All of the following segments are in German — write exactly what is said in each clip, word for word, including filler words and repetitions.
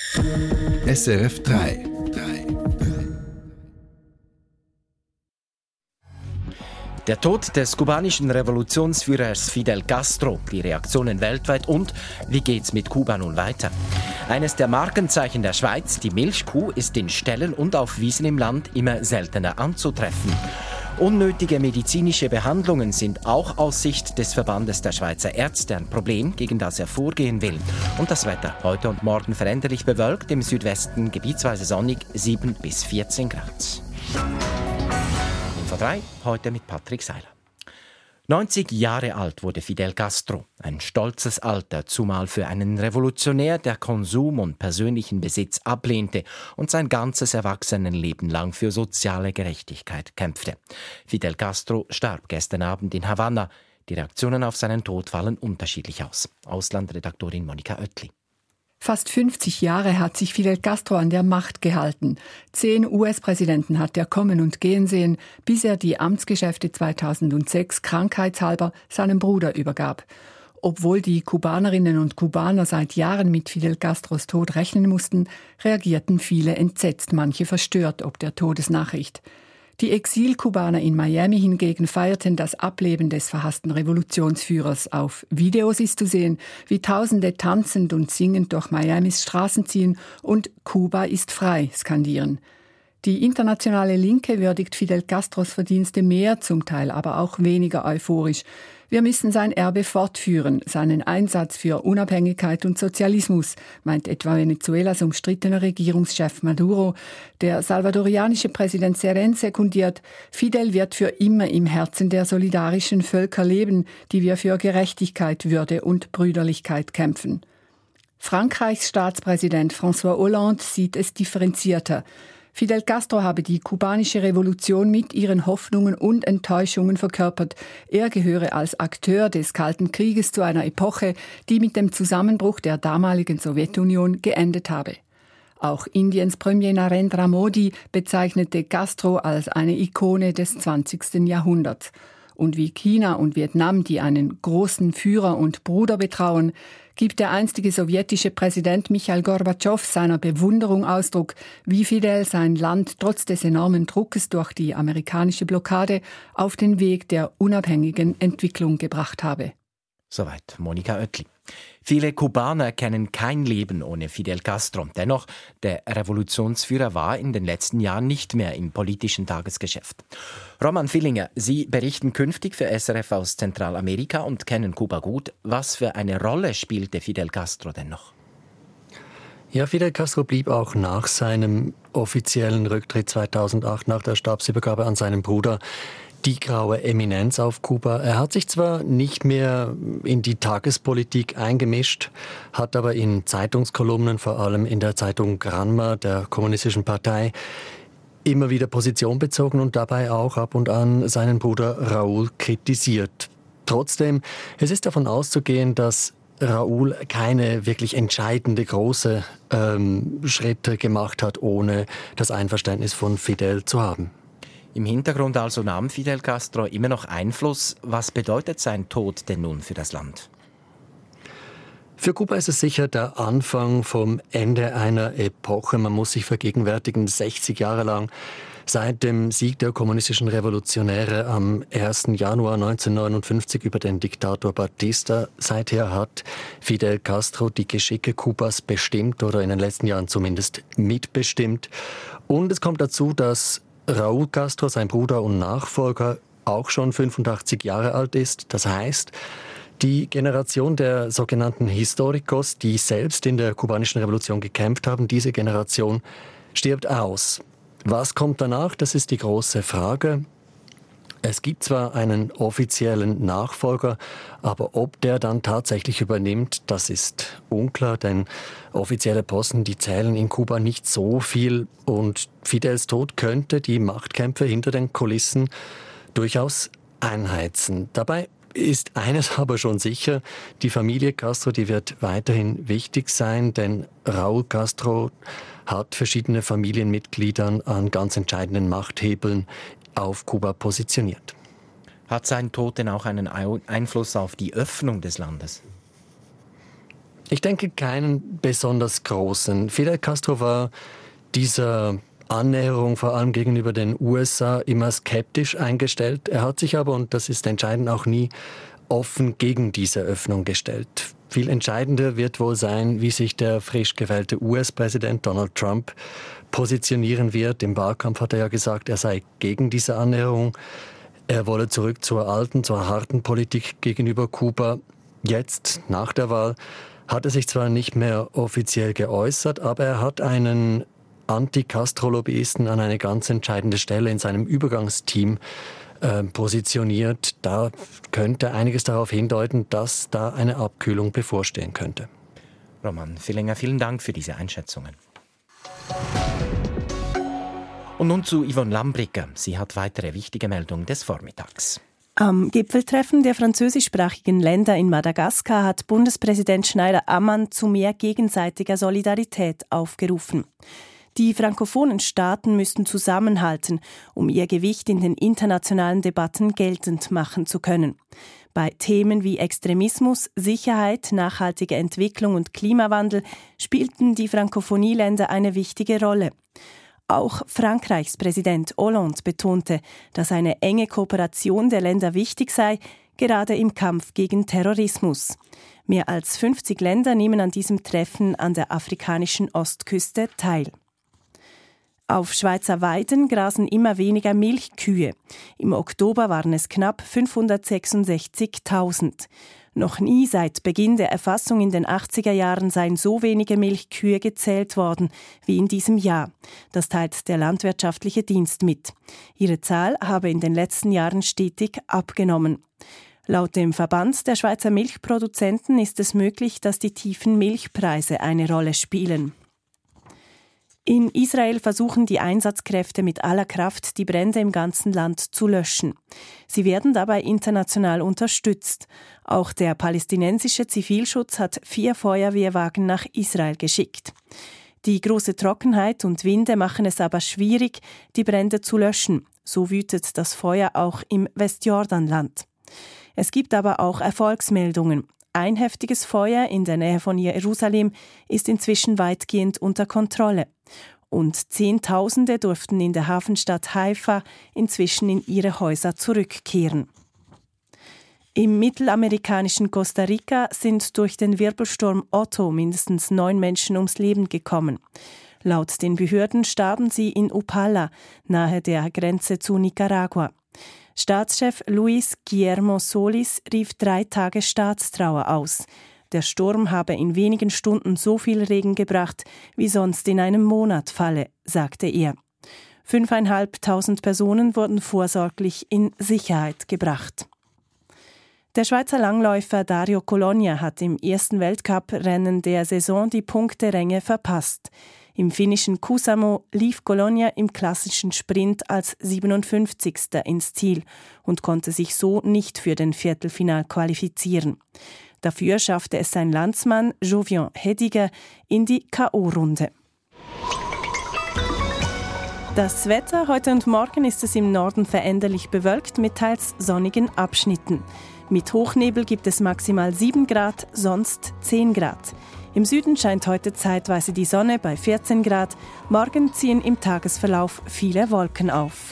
S R F drei. Der Tod des kubanischen Revolutionsführers Fidel Castro, die Reaktionen weltweit und wie geht's mit Kuba nun weiter? Eines der Markenzeichen der Schweiz, die Milchkuh, ist in Ställen und auf Wiesen im Land immer seltener anzutreffen. Unnötige medizinische Behandlungen sind auch aus Sicht des Verbandes der Schweizer Ärzte ein Problem, gegen das er vorgehen will. Und das Wetter heute und morgen veränderlich bewölkt, im Südwesten gebietsweise sonnig, sieben bis vierzehn Grad. Info drei, heute mit Patrick Seiler. neunzig Jahre alt wurde Fidel Castro. Ein stolzes Alter, zumal für einen Revolutionär, der Konsum und persönlichen Besitz ablehnte und sein ganzes Erwachsenenleben lang für soziale Gerechtigkeit kämpfte. Fidel Castro starb gestern Abend in Havanna. Die Reaktionen auf seinen Tod fallen unterschiedlich aus. Auslandredaktorin Monika Oettli. Fast fünfzig Jahre hat sich Fidel Castro an der Macht gehalten. Zehn U S-Präsidenten hat er kommen und gehen sehen, bis er die Amtsgeschäfte zweitausendsechs krankheitshalber seinem Bruder übergab. Obwohl die Kubanerinnen und Kubaner seit Jahren mit Fidel Castros Tod rechnen mussten, reagierten viele entsetzt, manche verstört ob der Todesnachricht. Die Exil-Kubaner in Miami hingegen feierten das Ableben des verhassten Revolutionsführers. Auf Videos ist zu sehen, wie Tausende tanzend und singend durch Miamis Straßen ziehen und „Kuba ist frei“ skandieren. Die internationale Linke würdigt Fidel Castros Verdienste mehr, zum Teil aber auch weniger euphorisch. Wir müssen sein Erbe fortführen, seinen Einsatz für Unabhängigkeit und Sozialismus, meint etwa Venezuelas umstrittener Regierungschef Maduro. Der salvadorianische Präsident Serén sekundiert, Fidel wird für immer im Herzen der solidarischen Völker leben, die wir für Gerechtigkeit, Würde und Brüderlichkeit kämpfen. Frankreichs Staatspräsident François Hollande sieht es differenzierter. Fidel Castro habe die kubanische Revolution mit ihren Hoffnungen und Enttäuschungen verkörpert. Er gehöre als Akteur des Kalten Krieges zu einer Epoche, die mit dem Zusammenbruch der damaligen Sowjetunion geendet habe. Auch Indiens Premier Narendra Modi bezeichnete Castro als eine Ikone des zwanzigsten Jahrhunderts. Und wie China und Vietnam, die einen großen Führer und Bruder betrauen, gibt der einstige sowjetische Präsident Michail Gorbatschow seiner Bewunderung Ausdruck, wie Fidel sein Land trotz des enormen Druckes durch die amerikanische Blockade auf den Weg der unabhängigen Entwicklung gebracht habe. Soweit Monika Oettli. Viele Kubaner kennen kein Leben ohne Fidel Castro. Dennoch, der Revolutionsführer war in den letzten Jahren nicht mehr im politischen Tagesgeschäft. Roman Villinger, Sie berichten künftig für S R F aus Zentralamerika und kennen Kuba gut. Was für eine Rolle spielte Fidel Castro denn noch? Ja, Fidel Castro blieb auch nach seinem offiziellen Rücktritt zweitausendacht, nach der Stabsübergabe an seinen Bruder, die graue Eminenz auf Kuba. Er hat sich zwar nicht mehr in die Tagespolitik eingemischt, hat aber in Zeitungskolumnen, vor allem in der Zeitung Granma der Kommunistischen Partei, immer wieder Position bezogen und dabei auch ab und an seinen Bruder Raúl kritisiert. Trotzdem, es ist davon auszugehen, dass Raúl keine wirklich entscheidende große ähm, Schritte gemacht hat, ohne das Einverständnis von Fidel zu haben. Im Hintergrund also nahm Fidel Castro immer noch Einfluss. Was bedeutet sein Tod denn nun für das Land? Für Kuba ist es sicher der Anfang vom Ende einer Epoche. Man muss sich vergegenwärtigen, sechzig Jahre lang seit dem Sieg der kommunistischen Revolutionäre am ersten Januar neunzehnhundertneunundfünfzig über den Diktator Batista. Seither hat Fidel Castro die Geschicke Kubas bestimmt oder in den letzten Jahren zumindest mitbestimmt. Und es kommt dazu, dass Raúl Castro, sein Bruder und Nachfolger, auch schon fünfundachtzig Jahre alt ist. Das heißt, die Generation der sogenannten Historicos, die selbst in der kubanischen Revolution gekämpft haben, diese Generation stirbt aus. Was kommt danach? Das ist die große Frage. Es gibt zwar einen offiziellen Nachfolger, aber ob der dann tatsächlich übernimmt, das ist unklar, denn offizielle Posten, die zählen in Kuba nicht so viel und Fidels Tod könnte die Machtkämpfe hinter den Kulissen durchaus einheizen. Dabei ist eines aber schon sicher, die Familie Castro, die wird weiterhin wichtig sein, denn Raúl Castro hat verschiedene Familienmitgliedern an ganz entscheidenden Machthebeln auf Kuba positioniert. Hat sein Tod denn auch einen Einfluss auf die Öffnung des Landes? Ich denke keinen besonders großen. Fidel Castro war dieser Annäherung vor allem gegenüber den U S A immer skeptisch eingestellt. Er hat sich aber, und das ist entscheidend, auch nie offen gegen diese Öffnung gestellt. Viel entscheidender wird wohl sein, wie sich der frisch gewählte U S-Präsident Donald Trump positionieren wird. Im Wahlkampf hat er ja gesagt, er sei gegen diese Annäherung. Er wolle zurück zur alten, zur harten Politik gegenüber Kuba. Jetzt, nach der Wahl, hat er sich zwar nicht mehr offiziell geäußert, aber er hat einen Anti-Castro-Lobbyisten an eine ganz entscheidende Stelle in seinem Übergangsteam äh, positioniert. Da könnte einiges darauf hindeuten, dass da eine Abkühlung bevorstehen könnte. Roman Villinger, vielen Dank für diese Einschätzungen. Und nun zu Yvonne Lambricker. Sie hat weitere wichtige Meldungen des Vormittags. Am Gipfeltreffen der französischsprachigen Länder in Madagaskar hat Bundespräsident Schneider-Ammann zu mehr gegenseitiger Solidarität aufgerufen. Die frankophonen Staaten müssten zusammenhalten, um ihr Gewicht in den internationalen Debatten geltend machen zu können. Bei Themen wie Extremismus, Sicherheit, nachhaltige Entwicklung und Klimawandel spielten die Frankophonieländer eine wichtige Rolle. Auch Frankreichs Präsident Hollande betonte, dass eine enge Kooperation der Länder wichtig sei, gerade im Kampf gegen Terrorismus. Mehr als fünfzig Länder nehmen an diesem Treffen an der afrikanischen Ostküste teil. Auf Schweizer Weiden grasen immer weniger Milchkühe. Im Oktober waren es knapp fünfhundertsechsundsechzigtausend. Noch nie seit Beginn der Erfassung in den achtziger Jahren seien so wenige Milchkühe gezählt worden wie in diesem Jahr. Das teilt der Landwirtschaftliche Dienst mit. Ihre Zahl habe in den letzten Jahren stetig abgenommen. Laut dem Verband der Schweizer Milchproduzenten ist es möglich, dass die tiefen Milchpreise eine Rolle spielen. In Israel versuchen die Einsatzkräfte mit aller Kraft, die Brände im ganzen Land zu löschen. Sie werden dabei international unterstützt. Auch der palästinensische Zivilschutz hat vier Feuerwehrwagen nach Israel geschickt. Die große Trockenheit und Winde machen es aber schwierig, die Brände zu löschen. So wütet das Feuer auch im Westjordanland. Es gibt aber auch Erfolgsmeldungen. Ein heftiges Feuer in der Nähe von Jerusalem ist inzwischen weitgehend unter Kontrolle. Und Zehntausende durften in der Hafenstadt Haifa inzwischen in ihre Häuser zurückkehren. Im mittelamerikanischen Costa Rica sind durch den Wirbelsturm Otto mindestens neun Menschen ums Leben gekommen. Laut den Behörden starben sie in Upala, nahe der Grenze zu Nicaragua. Staatschef Luis Guillermo Solís rief drei Tage Staatstrauer aus. Der Sturm habe in wenigen Stunden so viel Regen gebracht, wie sonst in einem Monat falle, sagte er. Fünfeinhalbtausend Personen wurden vorsorglich in Sicherheit gebracht. Der Schweizer Langläufer Dario Colonia hat im ersten Weltcuprennen der Saison die Punkteränge verpasst. Im finnischen Kuusamo lief Colonia im klassischen Sprint als siebenundfünfzigster ins Ziel und konnte sich so nicht für den Viertelfinal qualifizieren. Dafür schaffte es sein Landsmann Jovian Hediger in die K O-Runde. Das Wetter: Heute und morgen ist es im Norden veränderlich bewölkt mit teils sonnigen Abschnitten. Mit Hochnebel gibt es maximal sieben Grad, sonst zehn Grad. Im Süden scheint heute zeitweise die Sonne bei vierzehn Grad. Morgen ziehen im Tagesverlauf viele Wolken auf.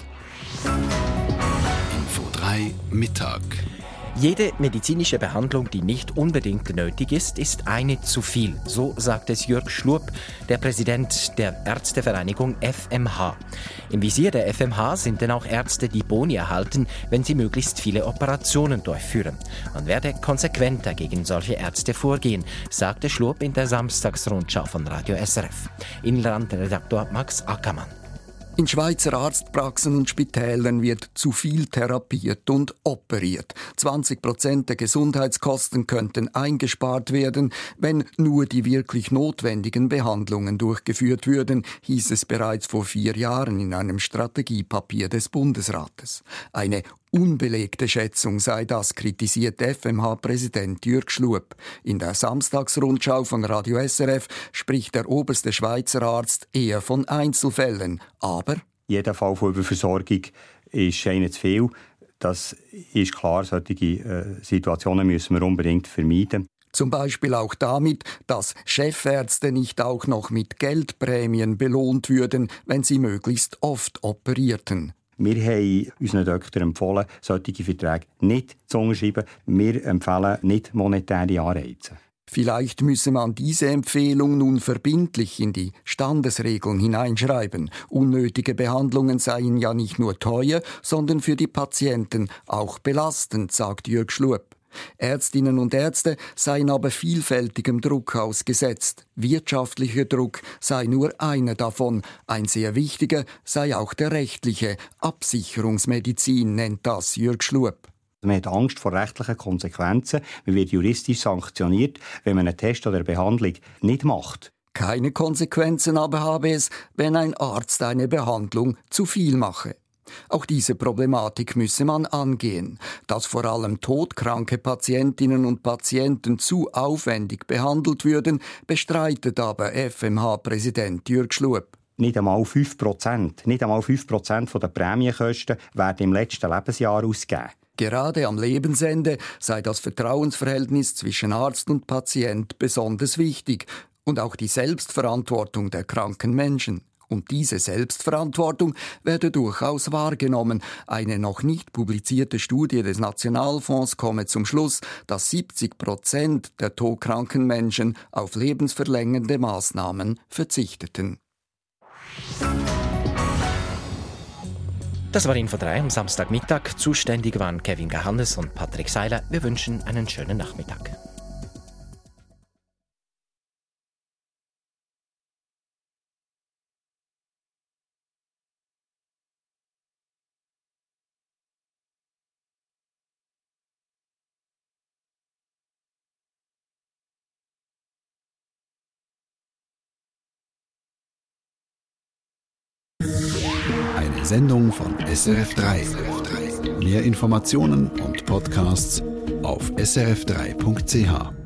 Info drei Mittag. Jede medizinische Behandlung, die nicht unbedingt nötig ist, ist eine zu viel. So sagt es Jürg Schlup, der Präsident der Ärztevereinigung F M H. Im Visier der F M H sind denn auch Ärzte, die Boni erhalten, wenn sie möglichst viele Operationen durchführen. Man werde konsequenter gegen solche Ärzte vorgehen, sagte Schlup in der Samstagsrundschau von Radio S R F. Inlandredaktor Max Ackermann. In Schweizer Arztpraxen und Spitälern wird zu viel therapiert und operiert. zwanzig Prozent der Gesundheitskosten könnten eingespart werden, wenn nur die wirklich notwendigen Behandlungen durchgeführt würden, hieß es bereits vor vier Jahren in einem Strategiepapier des Bundesrates. Eine unbelegte Schätzung sei das, kritisiert F M H-Präsident Jürg Schlup. In der Samstagsrundschau von Radio S R F spricht der oberste Schweizer Arzt eher von Einzelfällen. Aber jeder Fall von Überversorgung ist einer zu viel. Das ist klar, solche äh, Situationen müssen wir unbedingt vermeiden. Zum Beispiel auch damit, dass Chefärzte nicht auch noch mit Geldprämien belohnt würden, wenn sie möglichst oft operierten. Wir haben unseren Doktor empfohlen, solche Verträge nicht zu unterschreiben. Wir empfehlen nicht monetäre Anreize. Vielleicht müsse man diese Empfehlung nun verbindlich in die Standesregeln hineinschreiben. Unnötige Behandlungen seien ja nicht nur teuer, sondern für die Patienten auch belastend, sagt Jürg Schlupp. Ärztinnen und Ärzte seien aber vielfältigem Druck ausgesetzt. Wirtschaftlicher Druck sei nur einer davon. Ein sehr wichtiger sei auch der rechtliche. Absicherungsmedizin nennt das Jürg Schlupp. Man hat Angst vor rechtlichen Konsequenzen. Man wird juristisch sanktioniert, wenn man einen Test oder eine Behandlung nicht macht. Keine Konsequenzen aber habe es, wenn ein Arzt eine Behandlung zu viel mache. Auch diese Problematik müsse man angehen. Dass vor allem todkranke Patientinnen und Patienten zu aufwendig behandelt würden, bestreitet aber F M H-Präsident Jürg Schlupp. Nicht einmal fünf Prozent, nicht einmal fünf Prozent der Prämienkosten werden im letzten Lebensjahr ausgegeben. Gerade am Lebensende sei das Vertrauensverhältnis zwischen Arzt und Patient besonders wichtig und auch die Selbstverantwortung der kranken Menschen. Und diese Selbstverantwortung werde durchaus wahrgenommen. Eine noch nicht publizierte Studie des Nationalfonds komme zum Schluss, dass siebzig Prozent der todkranken Menschen auf lebensverlängernde Maßnahmen verzichteten. Das war Info drei am Samstagmittag. Zuständig waren Kevin Gahannes und Patrick Seiler. Wir wünschen einen schönen Nachmittag. Eine Sendung von S R F drei. Mehr Informationen und Podcasts auf s r f drei punkt c h.